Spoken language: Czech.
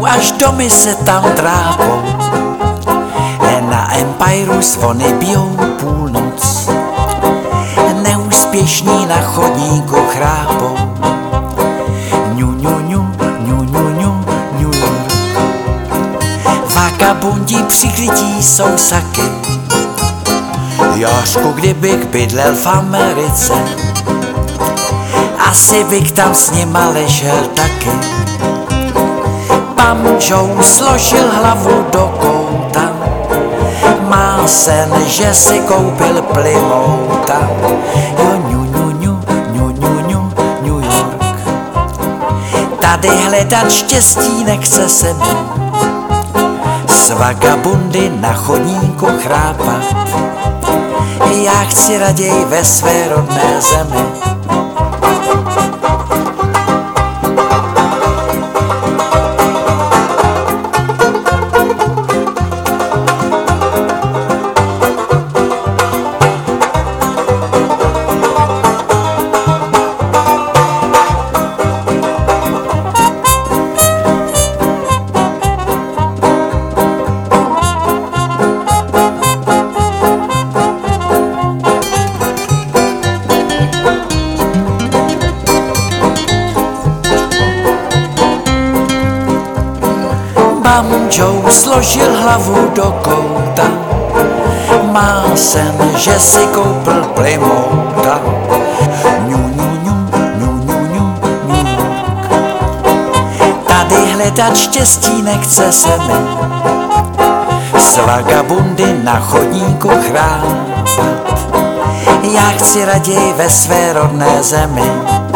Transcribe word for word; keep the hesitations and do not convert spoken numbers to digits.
jedou až domy se tam trápou. Na Empireu zvony bijou půlnoc, neúspěšní na chodníku chrápou. Ňu, ňu, ňu, ňu, ňu, ňu, New York. Vagabundi přikrytí jsou saky. Jožku, kdybych bydlel v Americe, asi bych tam s nima ležel taky. Pan Joe složil hlavu do kouta, má sen, že si koupil Plymouta. Jo, ňu, ňu, ňu, ňu, ňu, ňu, New York. Tady hledat štěstí nechce se mi, s vagabundy na chodníku chrápat. Já chci raději ve své rodné zemi. Pan Joe složil hlavu do kouta, má sen, že si koupil Plymouta. Ňu, ňu, ňu, ňu, ňu, ňu, New York. Tady hledat štěstí nechce se mi, s vagabundy na chodníku chrápat. Já chci raději ve své rodné zemi.